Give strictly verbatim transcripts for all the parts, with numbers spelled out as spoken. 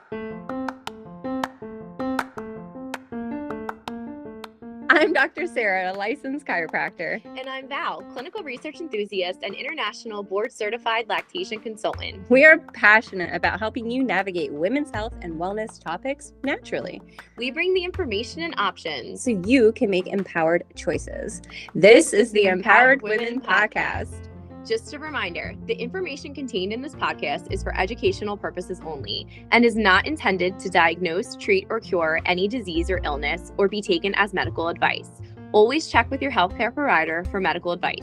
I'm Doctor Sarah, a licensed chiropractor. And I'm Val, clinical research enthusiast and international board-certified lactation consultant. We are passionate about helping you navigate women's health and wellness topics naturally. We bring the information and options so you can make empowered choices. This, this is the Empowered, Empowered Women, Women Podcast. Podcast. Just a reminder, the information contained in this podcast is for educational purposes only and is not intended to diagnose, treat, or cure any disease or illness or be taken as medical advice. Always check with your healthcare provider for medical advice.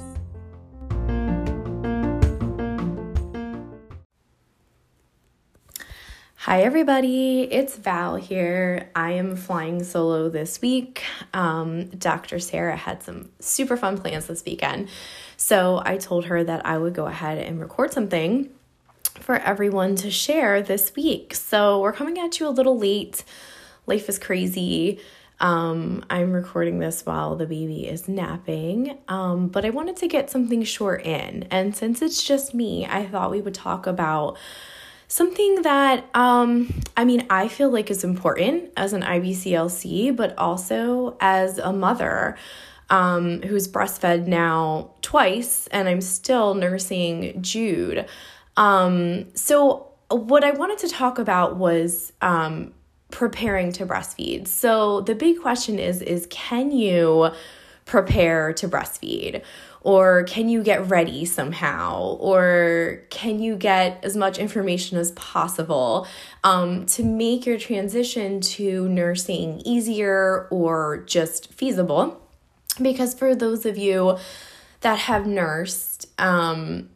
Hi everybody, it's Val here. I am flying solo this week. Um, Doctor Sarah had some super fun plans this weekend. So I told her that I would go ahead and record something for everyone to share this week. So we're coming at you a little late. Life is crazy. Um, I'm recording this while the baby is napping, um, but I wanted to get something short in. And since it's just me, I thought we would talk about something that, um, I mean, I feel like is important as an I B C L C, but also as a mother um, who's breastfed now twice, and I'm still nursing Jude. Um, so what I wanted to talk about was um, preparing to breastfeed. So the big question is, is can you prepare to breastfeed? Or can you get ready somehow? Or can you get as much information as possible um, to make your transition to nursing easier or just feasible? Because for those of you that have nursed, um,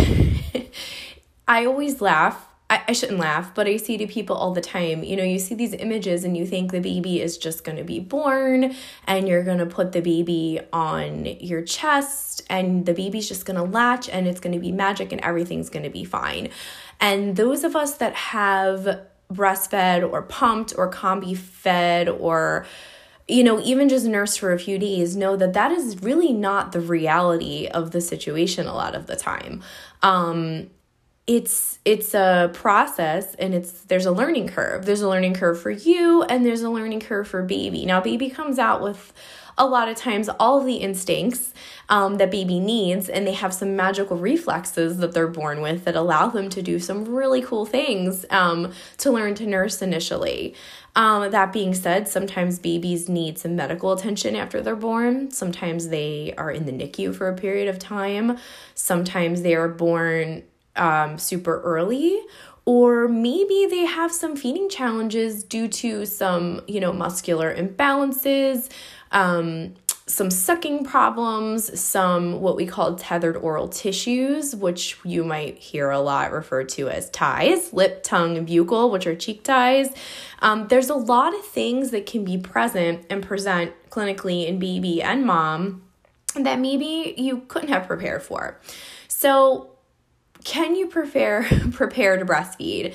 I always laugh. I, I shouldn't laugh, but I see to people all the time, you know, you see these images and you think the baby is just going to be born and you're going to put the baby on your chest and the baby's just going to latch and it's going to be magic and everything's going to be fine. And those of us that have breastfed or pumped or combi fed or, you know, even just nursed for a few days know that that is really not the reality of the situation a lot of the time. Um, It's it's a process and it's there's a learning curve. There's a learning curve for you and there's a learning curve for baby. Now, baby comes out with a lot of times all of the instincts um, that baby needs, and they have some magical reflexes that they're born with that allow them to do some really cool things um, to learn to nurse initially. Um, that being said, sometimes babies need some medical attention after they're born. Sometimes they are in the N I C U for a period of time. Sometimes they are born Um, super early, or maybe they have some feeding challenges due to some, you know, muscular imbalances, um, some sucking problems, some what we call tethered oral tissues, which you might hear a lot referred to as ties, lip, tongue, and buccal, which are cheek ties. Um, there's a lot of things that can be present and present clinically in baby and mom that maybe you couldn't have prepared for. So can you prepare prepare to breastfeed?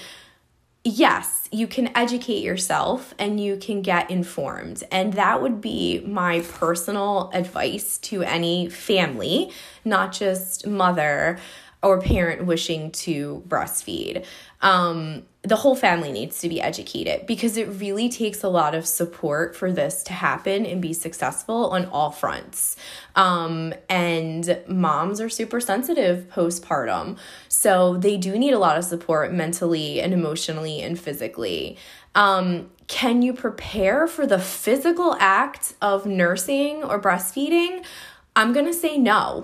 Yes, you can educate yourself and you can get informed. And that would be my personal advice to any family, not just mother or parent wishing to breastfeed. Um, the whole family needs to be educated because it really takes a lot of support for this to happen and be successful on all fronts. Um, and moms are super sensitive postpartum. So they do need a lot of support mentally and emotionally and physically. Um, can you prepare for the physical act of nursing or breastfeeding? I'm going to say no.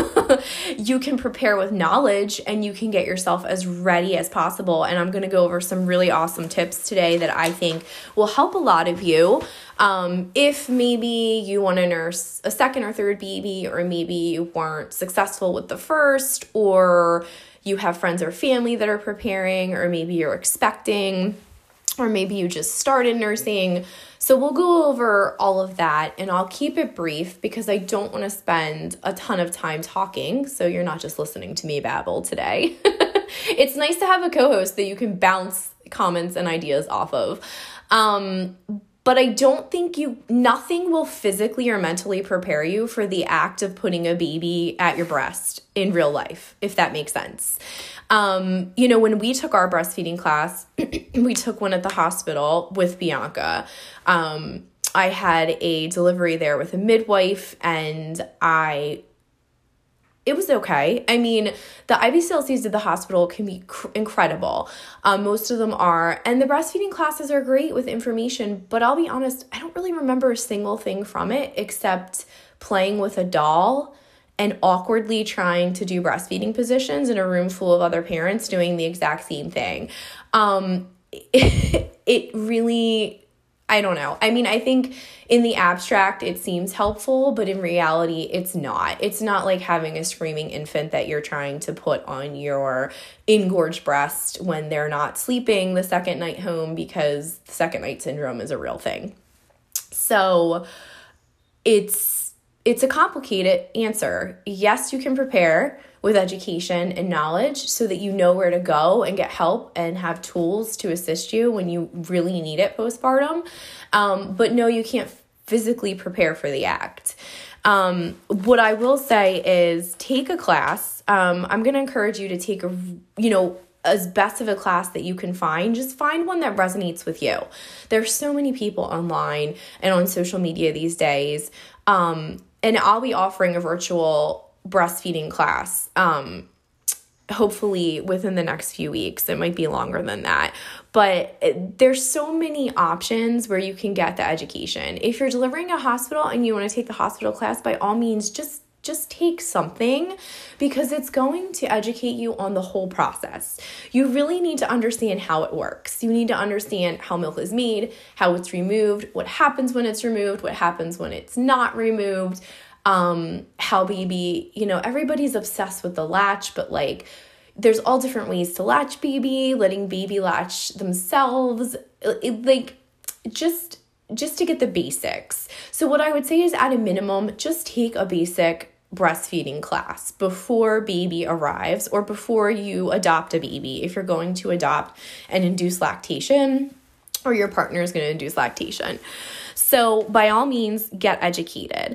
You can prepare with knowledge and you can get yourself as ready as possible. And I'm going to go over some really awesome tips today that I think will help a lot of you. Um, if maybe you want to nurse a second or third baby, or maybe you weren't successful with the first, or you have friends or family that are preparing, or maybe you're expecting, or maybe you just started nursing. So we'll go over all of that, and I'll keep it brief because I don't want to spend a ton of time talking, so you're not just listening to me babble today. It's nice to have a co-host that you can bounce comments and ideas off of. Um, But I don't think you, nothing will physically or mentally prepare you for the act of putting a baby at your breast in real life, if that makes sense. Um, you know, when we took our breastfeeding class, we took one at the hospital with Bianca. Um, I had a delivery there with a midwife, and I It was okay. I mean, the I B C L Cs at the hospital can be cr- incredible. Um, most of them are. And the breastfeeding classes are great with information. But I'll be honest, I don't really remember a single thing from it except playing with a doll and awkwardly trying to do breastfeeding positions in a room full of other parents doing the exact same thing. Um, it, it really... I don't know. I mean, I think in the abstract, it seems helpful, but in reality, it's not. It's not like having a screaming infant that you're trying to put on your engorged breast when they're not sleeping the second night home, because the second night syndrome is a real thing. So it's it's a complicated answer. Yes, you can prepare with education and knowledge so that you know where to go and get help and have tools to assist you when you really need it postpartum. Um, but no, you can't physically prepare for the act. Um, what I will say is take a class. Um, I'm going to encourage you to take a, you know, as best of a class that you can find. Just find one that resonates with you. There's so many people online and on social media these days. Um, and I'll be offering a virtual breastfeeding class, um, hopefully within the next few weeks. It might be longer than that, but it, there's so many options where you can get the education. If you're delivering a hospital and you want to take the hospital class, by all means, just just take something, because it's going to educate you on the whole process. You really need to understand how it works. You need to understand how milk is made, how it's removed, what happens when it's removed, what happens when it's not removed. Um, how baby, you know, everybody's obsessed with the latch, but like there's all different ways to latch baby, letting baby latch themselves, it, like just, just to get the basics. So what I would say is at a minimum, just take a basic breastfeeding class before baby arrives or before you adopt a baby. If you're going to adopt and induce lactation, or your partner is going to induce lactation. So by all means, get educated.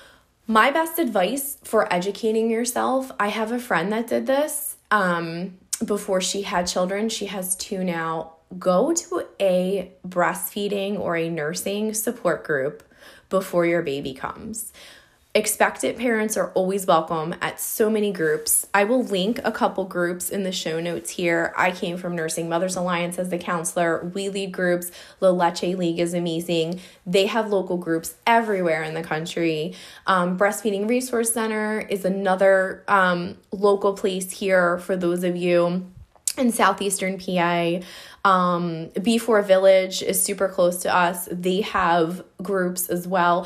My best advice for educating yourself, I have a friend that did this um, before she had children. She has two now. Go to a breastfeeding or a nursing support group before your baby comes. Expectant parents are always welcome at so many groups. I will link a couple groups in the show notes here. I came from Nursing Mothers Alliance as the counselor. We lead groups. La Leche League is amazing. They have local groups everywhere in the country. Um, Breastfeeding Resource Center is another um, local place here for those of you in southeastern P A. Um, B four Village is super close to us. They have groups as well.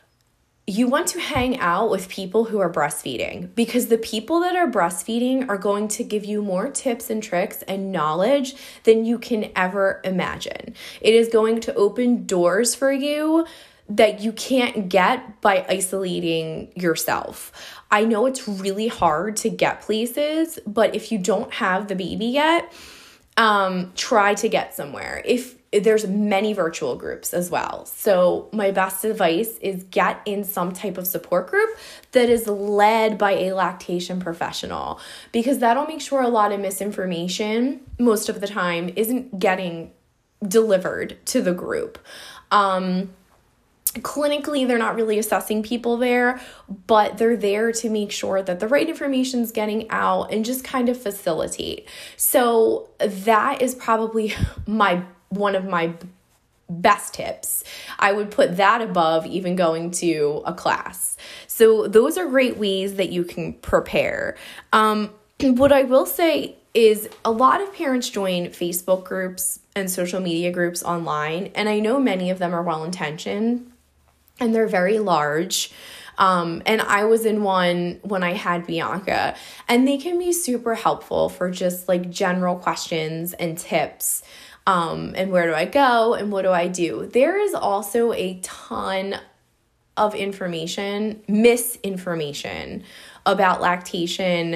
You want to hang out with people who are breastfeeding, because the people that are breastfeeding are going to give you more tips and tricks and knowledge than you can ever imagine. It is going to open doors for you that you can't get by isolating yourself. I know it's really hard to get places, but if you don't have the baby yet, um, try to get somewhere. If There's many virtual groups as well. So my best advice is get in some type of support group that is led by a lactation professional, because that'll make sure a lot of misinformation most of the time isn't getting delivered to the group. Um, clinically, they're not really assessing people there, but they're there to make sure that the right information is getting out and just kind of facilitate. So that is probably my one of my best tips. I would put that above even going to a class. So those are great ways that you can prepare. Um, what I will say is a lot of parents join Facebook groups and social media groups online, and I know many of them are well-intentioned and they're very large. Um, and I was in one when I had Bianca, and they can be super helpful for just like general questions and tips. Um, and where do I go and what do I do? There is also a ton of information, misinformation about lactation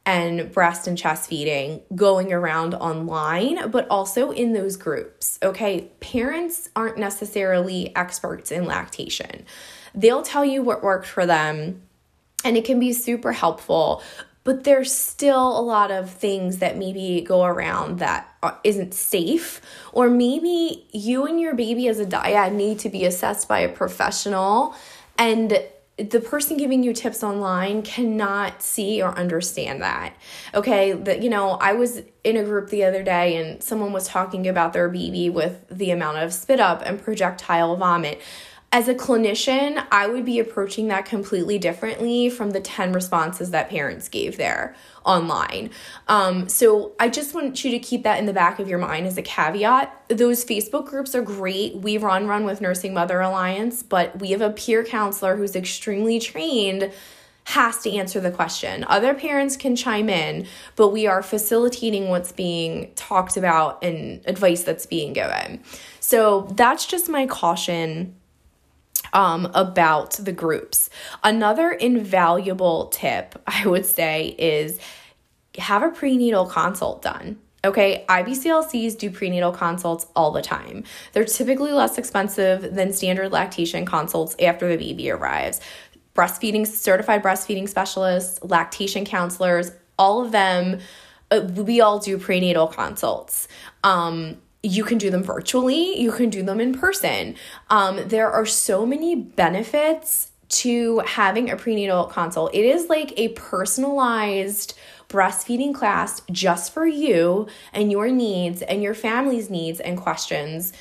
and breast and chest feeding going around online, but also in those groups, okay? Parents aren't necessarily experts in lactation. They'll tell you what worked for them, and it can be super helpful, but there's still a lot of things that maybe go around that isn't safe, or maybe you and your baby as a dyad need to be assessed by a professional, and the person giving you tips online cannot see or understand that. Okay, that, you know, I was in a group the other day and someone was talking about their baby with the amount of spit up and projectile vomit. As a clinician, I would be approaching that completely differently from the ten responses that parents gave there online. Um, so I just want you to keep that in the back of your mind as a caveat. Those Facebook groups are great. We run Run with Nursing Mother Alliance, but we have a peer counselor who's extremely trained, has to answer the question. Other parents can chime in, but we are facilitating what's being talked about and advice that's being given. So that's just my caution Um, about the groups. Another invaluable tip, I would say, is have a prenatal consult done. Okay, I B C L Cs do prenatal consults all the time. They're typically less expensive than standard lactation consults after the baby arrives. Breastfeeding, certified breastfeeding specialists, lactation counselors, all of them, uh, we all do prenatal consults. Um, You can do them virtually. You can do them in person. Um, there are so many benefits to having a prenatal consult. It is like a personalized breastfeeding class just for you and your needs and your family's needs and questions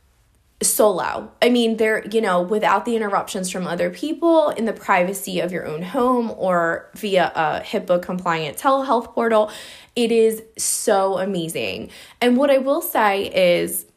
solo. I mean, they're, you know, without the interruptions from other people, in the privacy of your own home or via a HIPAA compliant telehealth portal. It is so amazing. And what I will say is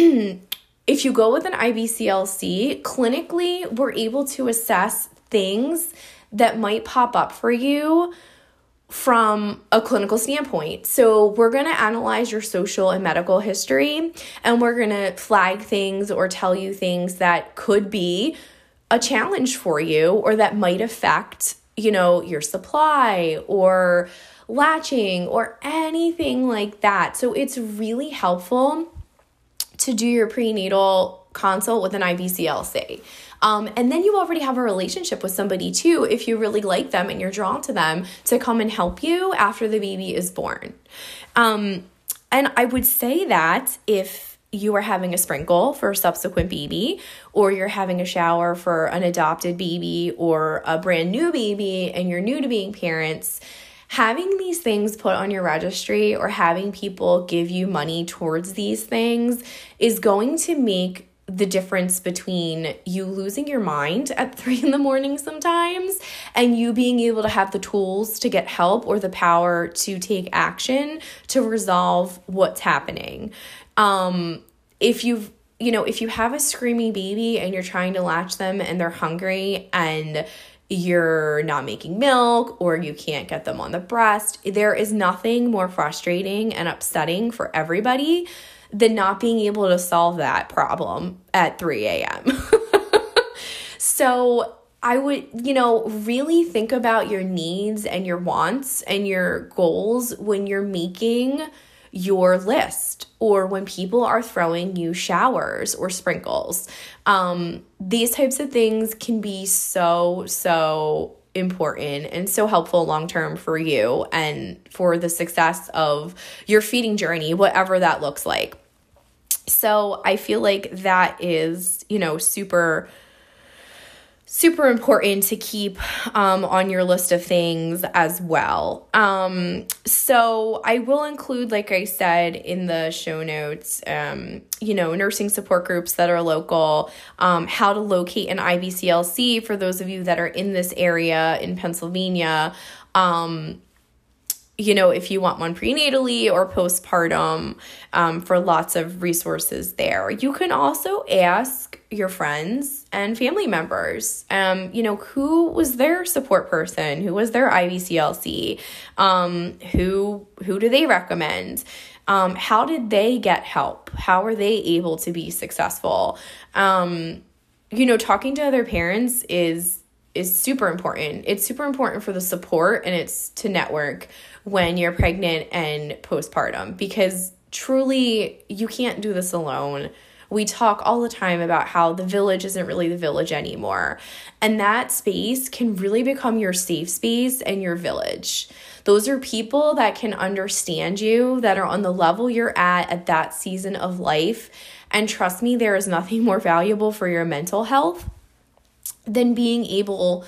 if you go with an I B C L C, clinically, we're able to assess things that might pop up for you from a clinical standpoint. So we're going to analyze your social and medical history, and we're going to flag things or tell you things that could be a challenge for you or that might affect, you know, your supply or latching or anything like that. So it's really helpful to do your prenatal consult with an I B C L C. Um, and then you already have a relationship with somebody too, if you really like them and you're drawn to them, to come and help you after the baby is born. Um, and I would say that if you are having a sprinkle for a subsequent baby, or you're having a shower for an adopted baby or a brand new baby and you're new to being parents, having these things put on your registry or having people give you money towards these things is going to make the difference between you losing your mind at three in the morning sometimes and you being able to have the tools to get help or the power to take action to resolve what's happening. Um, if you've, you know, if you have a screaming baby and you're trying to latch them and they're hungry and you're not making milk or you can't get them on the breast, there is nothing more frustrating and upsetting for everybody than not being able to solve that problem at three a.m. So I would, you know, really think about your needs and your wants and your goals when you're making your list or when people are throwing you showers or sprinkles. Um, these types of things can be so, so important and so helpful long-term for you and for the success of your feeding journey, whatever that looks like. So I feel like that is, you know, super, super important to keep um, on your list of things as well. Um, so I will include, like I said, in the show notes, um, you know, nursing support groups that are local, um, how to locate an I B C L C for those of you that are in this area in Pennsylvania, um, you know, if you want one prenatally or postpartum, um, for lots of resources there. You can also ask your friends and family members, um, you know, who was their support person? Who was their I B C L C? Um, who, who do they recommend? Um, how did they get help? How are they able to be successful? Um, you know, talking to other parents is is super important. It's super important for the support, and it's to network when you're pregnant and postpartum, because truly you can't do this alone. We talk all the time about how the village isn't really the village anymore. And that space can really become your safe space and your village. Those are people that can understand you, that are on the level you're at at that season of life. And trust me, there is nothing more valuable for your mental health than being able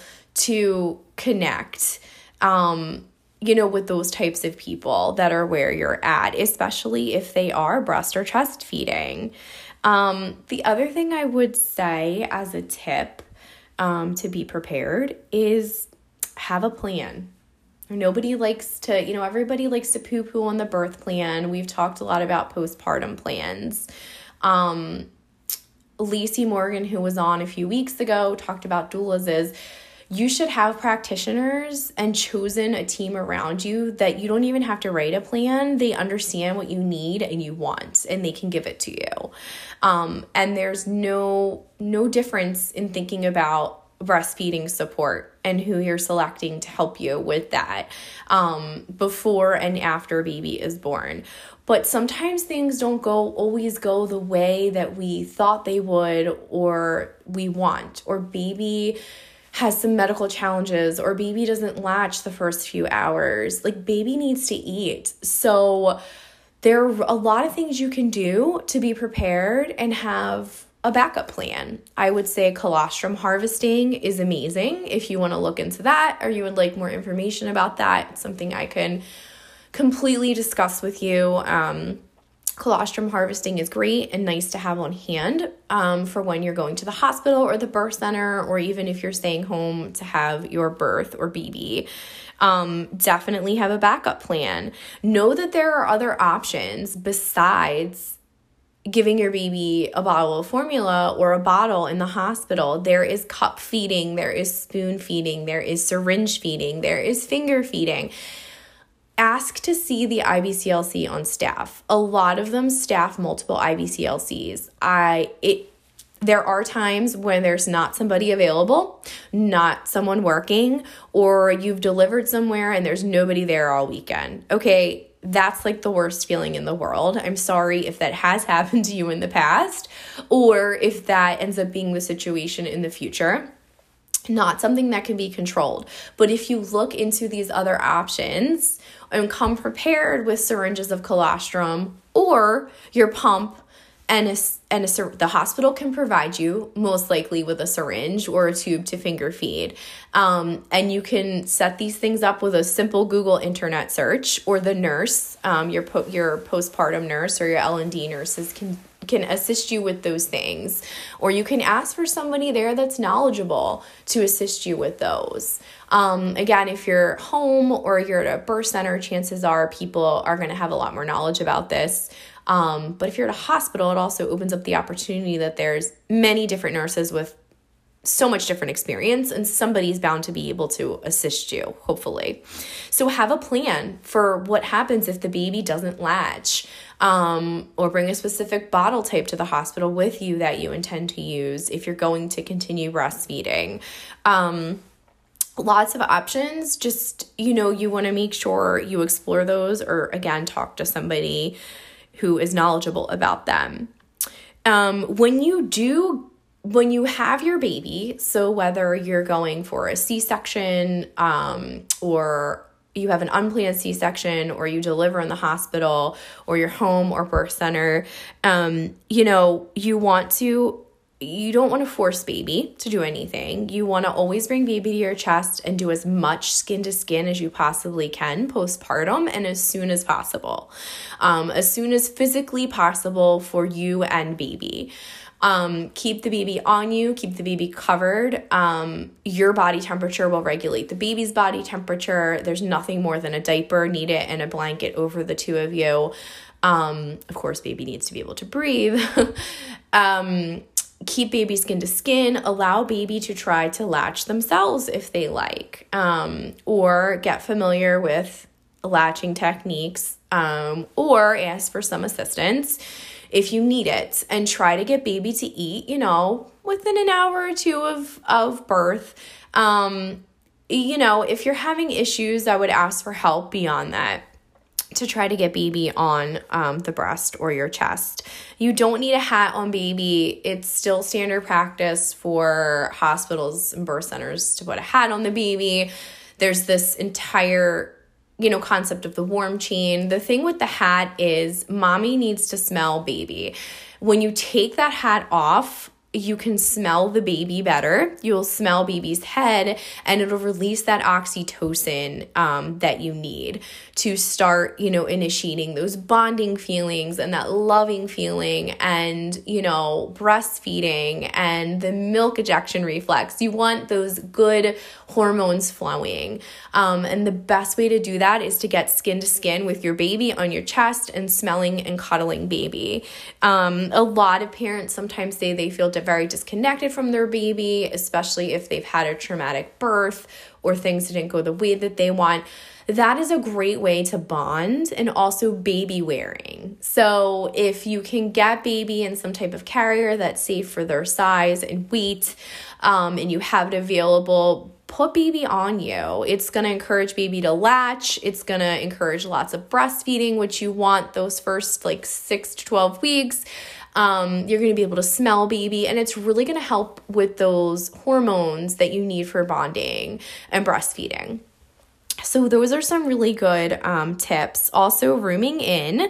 to connect, um, you know, with those types of people that are where you're at, especially if they are breast or chest feeding. Um, the other thing I would say as a tip um, to be prepared is have a plan. Nobody likes to, you know, everybody likes to poo-poo on the birth plan. We've talked a lot about postpartum plans. Um, Lacey Morgan, who was on a few weeks ago, talked about doulas. Is you should have practitioners and chosen a team around you that you don't even have to write a plan. They understand what you need and you want, and they can give it to you. Um, and there's no no difference in thinking about breastfeeding support and who you're selecting to help you with that um, before and after baby is born. But sometimes things don't go always go the way that we thought they would or we want, or baby has some medical challenges, or baby doesn't latch the first few hours. Like, baby needs to eat. So there are a lot of things you can do to be prepared and have a backup plan. I would say colostrum harvesting is amazing if you want to look into that, or you would like more information about that. It's something I can completely discuss with you. Um, colostrum harvesting is great and nice to have on hand um, for when you're going to the hospital or the birth center, or even if you're staying home to have your birth or baby. Um, definitely have a backup plan. Know that there are other options besides giving your baby a bottle of formula or a bottle in the hospital. There is cup feeding, there is spoon feeding, there is syringe feeding, there is finger feeding. Ask to see the I B C L C on staff. A lot of them staff multiple I B C L Cs. I it there are times when there's not somebody available, not someone working, or you've delivered somewhere and there's nobody there all weekend. Okay, that's like the worst feeling in the world. I'm sorry if that has happened to you in the past, or if that ends up being the situation in the future. Not something that can be controlled. But if you look into these other options and come prepared with syringes of colostrum or your pump, and a, and a, the hospital can provide you most likely with a syringe or a tube to finger feed. Um, and you can set these things up with a simple Google internet search, or the nurse, um, your po- your postpartum nurse or your L and D nurses can can assist you with those things. Or you can ask for somebody there that's knowledgeable to assist you with those. Um, again, if you're home or you're at a birth center, chances are people are going to have a lot more knowledge about this. Um, but if you're at a hospital, it also opens up the opportunity that there's many different nurses with so much different experience, and somebody's bound to be able to assist you, hopefully. So have a plan for what happens if the baby doesn't latch, um, or bring a specific bottle type to the hospital with you that you intend to use if you're going to continue breastfeeding. Um, lots of options. Just, you know, you want to make sure you explore those, or again, talk to somebody who is knowledgeable about them. Um, when you do When you have your baby, so whether you're going for a C-section, um, or you have an unplanned C-section, or you deliver in the hospital, or you're home or birth center, um, you know, you want to, you don't want to force baby to do anything. You want to always bring baby to your chest and do as much skin to skin as you possibly can postpartum, and as soon as possible, um, as soon as physically possible for you and baby. Um, keep the baby on you, keep the baby covered. Um, your body temperature will regulate the baby's body temperature. There's nothing more than a diaper needed and a blanket over the two of you. Um, of course, baby needs to be able to breathe. um, keep baby skin to skin. Allow baby to try to latch themselves if they like, um, or get familiar with latching techniques, um, or ask for some assistance. if you need it, and try to get baby to eat, you know, within an hour or two of, of birth. Um, you know, if you're having issues, I would ask for help beyond that to try to get baby on um, the breast or your chest. You don't need a hat on baby. It's still standard practice for hospitals and birth centers to put a hat on the baby. There's this entire, you know, concept of the warm chain. The thing with the hat is mommy needs to smell baby. When you take that hat off, you can smell the baby better. You'll smell baby's head, and it'll release that oxytocin um, that you need to start, you know, initiating those bonding feelings and that loving feeling and, you know, breastfeeding and the milk ejection reflex. You want those good hormones flowing. Um, and the best way to do that is to get skin to skin with your baby on your chest and smelling and cuddling baby. Um, a lot of parents sometimes say they feel very disconnected from their baby, especially if they've had a traumatic birth or things didn't go the way that they want. That is a great way to bond, and also baby wearing. So if you can get baby in some type of carrier that's safe for their size and weight, um, and you have it available, put baby on you. It's going to encourage baby to latch. It's going to encourage lots of breastfeeding, which you want those first like six to twelve weeks. Um, you're going to be able to smell baby, and it's really going to help with those hormones that you need for bonding and breastfeeding. So those are some really good um, tips. Also, rooming in.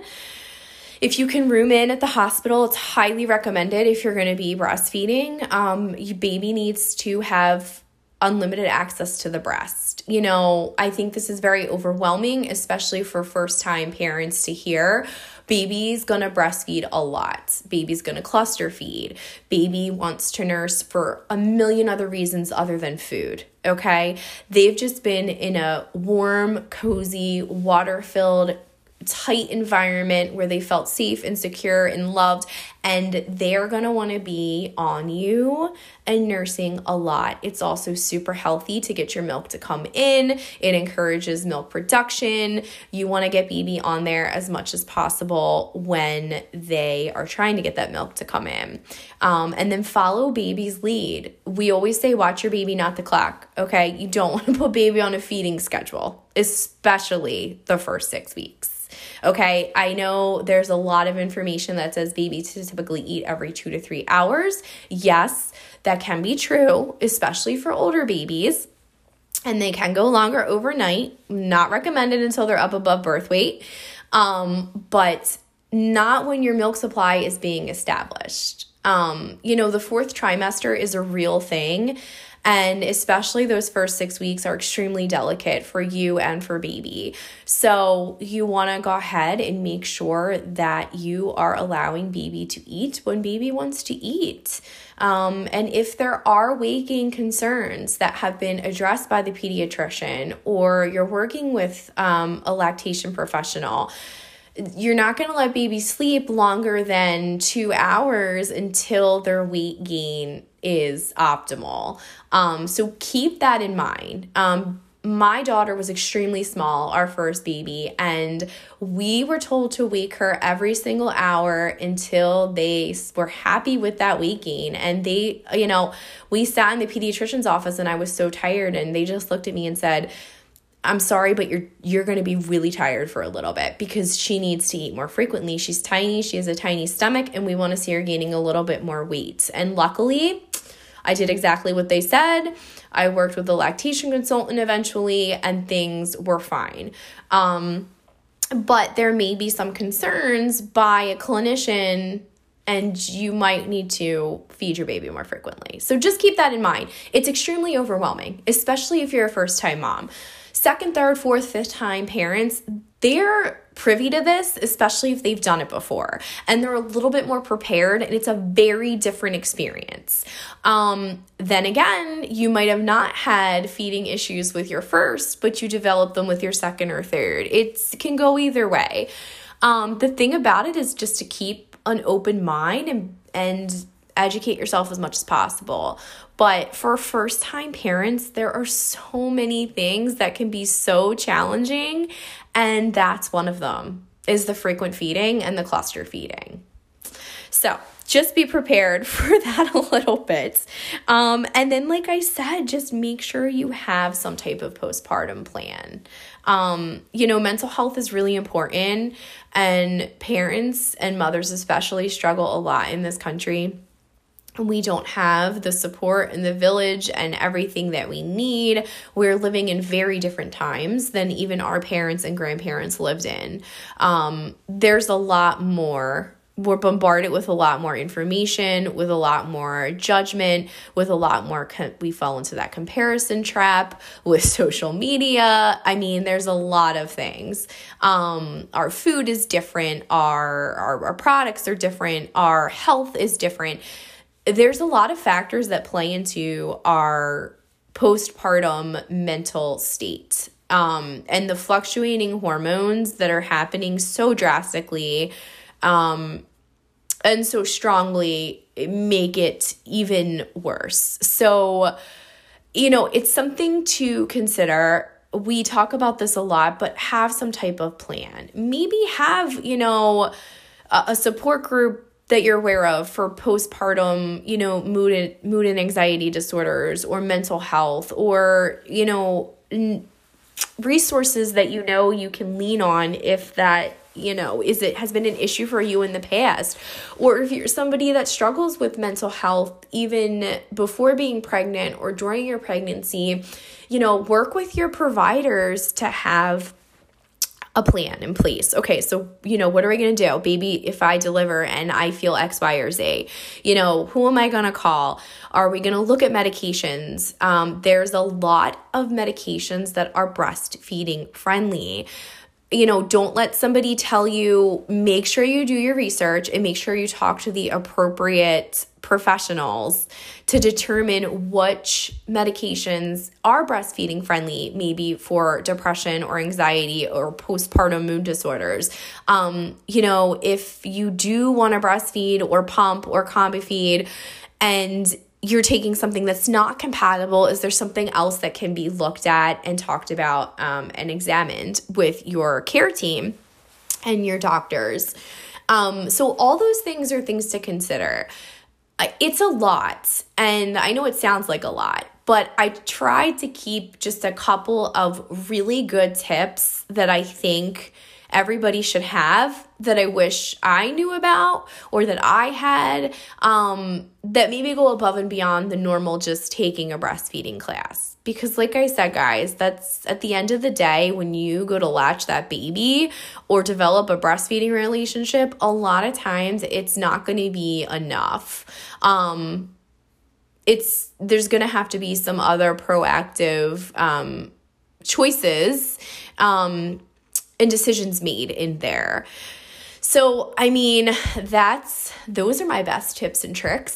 If you can room in at the hospital, it's highly recommended if you're going to be breastfeeding. Um, your baby needs to have unlimited access to the breast. You know, I think this is very overwhelming, especially for first-time parents to hear. Baby's gonna breastfeed a lot. Baby's gonna cluster feed. Baby wants to nurse for a million other reasons other than food, okay? They've just been in a warm, cozy, water-filled, tight environment where they felt safe and secure and loved, and they're going to want to be on you and nursing a lot. It's also super healthy to get your milk to come in. It encourages milk production. You want to get baby on there as much as possible when they are trying to get that milk to come in. Um, and then follow baby's lead. We always say watch your baby, not the clock, okay? You don't want to put baby on a feeding schedule, especially the first six weeks. Okay, I know there's a lot of information that says babies typically eat every two to three hours. Yes, that can be true, especially for older babies. And they can go longer overnight. Not recommended until they're up above birth weight. Um, but not when your milk supply is being established. Um, you know, the fourth trimester is a real thing. And especially those first six weeks are extremely delicate for you and for baby. So you want to go ahead and make sure that you are allowing baby to eat when baby wants to eat. Um, and if there are waking concerns that have been addressed by the pediatrician, or you're working with um, a lactation professional, you're not going to let baby sleep longer than two hours until their weight gain is optimal. Um, so keep that in mind. Um, my daughter was extremely small, our first baby, and we were told to wake her every single hour until they were happy with that weight gain. And they, you know, we sat in the pediatrician's office and I was so tired, and they just looked at me and said, I'm sorry, but you're you're going to be really tired for a little bit because she needs to eat more frequently. She's tiny. She has a tiny stomach, and we want to see her gaining a little bit more weight. And luckily, I did exactly what they said. I worked with a lactation consultant eventually, and things were fine. Um, but there may be some concerns by a clinician, and you might need to feed your baby more frequently. So just keep that in mind. It's extremely overwhelming, especially if you're a first-time mom. Second, third, fourth, fifth time parents, they're privy to this, especially if they've done it before. And they're a little bit more prepared, and it's a very different experience. Um, then again, you might have not had feeding issues with your first, but you develop them with your second or third. It can go either way. Um, the thing about it is just to keep an open mind and, and educate yourself as much as possible. But for first-time parents, there are so many things that can be so challenging, and that's one of them, is the frequent feeding and the cluster feeding. So just be prepared for that a little bit. Um, and then, like I said, just make sure you have some type of postpartum plan. Um, you know, mental health is really important, and parents and mothers especially struggle a lot in this country. We don't have the support in the village and everything that we need. We're living in very different times than even our parents and grandparents lived in. Um, there's a lot more. We're bombarded with a lot more information, with a lot more judgment, with a lot more, co- we fall into that comparison trap with social media. I mean, there's a lot of things. Um, our food is different. Our, our, our products are different. Our health is different. There's a lot of factors that play into our postpartum mental state. Um, and the fluctuating hormones that are happening so drastically um, and so strongly make it even worse. So, you know, it's something to consider. We talk about this a lot, but have some type of plan. Maybe have, you know, a, a support group that you're aware of for postpartum, you know, mood and, mood and anxiety disorders or mental health, or, you know, n- resources that you know you can lean on if that, you know, is it has been an issue for you in the past. Or if you're somebody that struggles with mental health even before being pregnant or during your pregnancy, you know, work with your providers to have a plan in place. Okay, so, you know, what are we going to do? Baby, if I deliver and I feel X, Y, or Z, you know, who am I going to call? Are we going to look at medications? Um, there's a lot of medications that are breastfeeding friendly. You know, don't let somebody tell you, make sure you do your research and make sure you talk to the appropriate professionals to determine which medications are breastfeeding friendly, maybe for depression or anxiety or postpartum mood disorders. Um, you know, if you do want to breastfeed or pump or combi feed and you're taking something that's not compatible, is there something else that can be looked at and talked about um, and examined with your care team and your doctors? Um, so all those things are things to consider. It's a lot, and I know it sounds like a lot, but I tried to keep just a couple of really good tips that I think everybody should have, that I wish I knew about or that I had, um, that maybe go above and beyond the normal just taking a breastfeeding class. Because like I said, guys, that's at the end of the day, when you go to latch that baby or develop a breastfeeding relationship, a lot of times it's not going to be enough. Um, it's, there's going to have to be some other proactive um, choices um, and decisions made in there. So, I mean, that's, those are my best tips and tricks.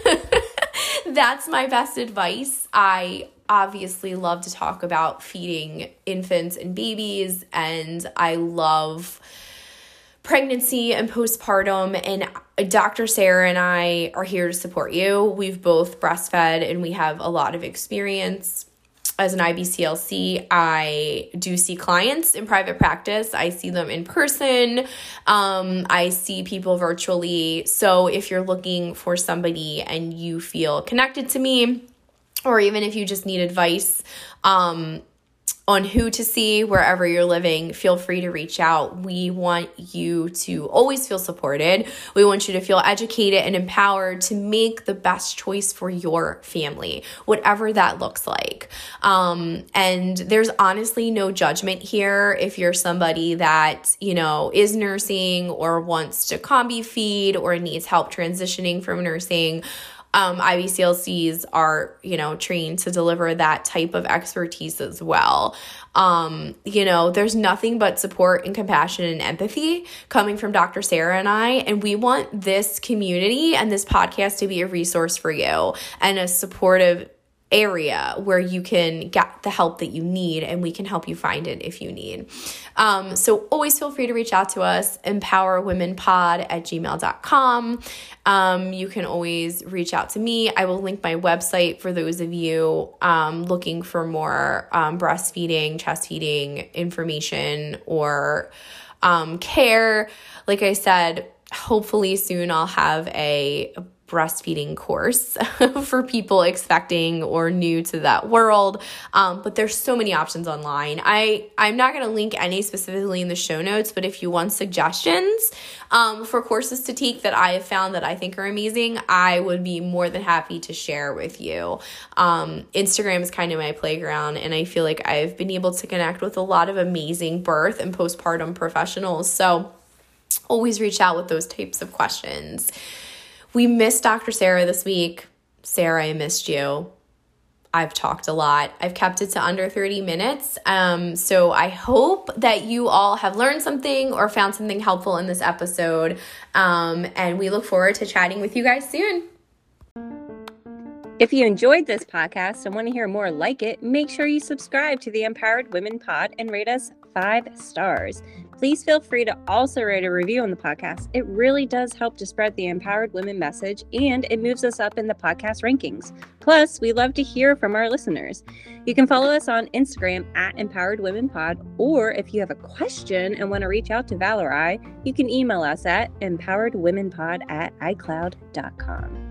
That's my best advice. I obviously love to talk about feeding infants and babies, and I love pregnancy and postpartum, and Doctor Sarah and I are here to support you. We've both breastfed and we have a lot of experience. As an I B C L C, I do see clients in private practice. I see them in person. Um, I see people virtually. So if you're looking for somebody and you feel connected to me, or even if you just need advice um, on who to see wherever you're living, feel free to reach out. We want you to always feel supported. We want you to feel educated and empowered to make the best choice for your family, whatever that looks like. Um, and there's honestly no judgment here. If you're somebody that, you know, is nursing or wants to combi feed or needs help transitioning from nursing, Um, I B C L Cs are, you know, trained to deliver that type of expertise as well. Um, you know, there's nothing but support and compassion and empathy coming from Doctor Sarah and I, and we want this community and this podcast to be a resource for you and a supportive area where you can get the help that you need, and we can help you find it if you need. Um, so always feel free to reach out to us, empower women pod at gmail dot com. Um, you can always reach out to me. I will link my website for those of you um, looking for more um, breastfeeding, chest feeding information or um, care. Like I said, hopefully soon I'll have a breastfeeding course for people expecting or new to that world. Um, but there's so many options online. I, I'm not going to link any specifically in the show notes, but if you want suggestions um, for courses to take that I have found that I think are amazing, I would be more than happy to share with you. Um, Instagram is kind of my playground, and I feel like I've been able to connect with a lot of amazing birth and postpartum professionals. So always reach out with those types of questions. We missed Doctor Sarah this week. Sarah, I missed you. I've talked a lot. I've kept it to under thirty minutes. Um, so I hope that you all have learned something or found something helpful in this episode. Um, and we look forward to chatting with you guys soon. If you enjoyed this podcast and want to hear more like it, make sure you subscribe to the Empowered Women Pod and rate us five stars. Please feel free to also write a review on the podcast. It really does help to spread the empowered women message, and it moves us up in the podcast rankings. Plus, we love to hear from our listeners. You can follow us on Instagram at Empowered Women Pod, or if you have a question and want to reach out to Val or I, you can email us at empoweredwomenpod at icloud dot com.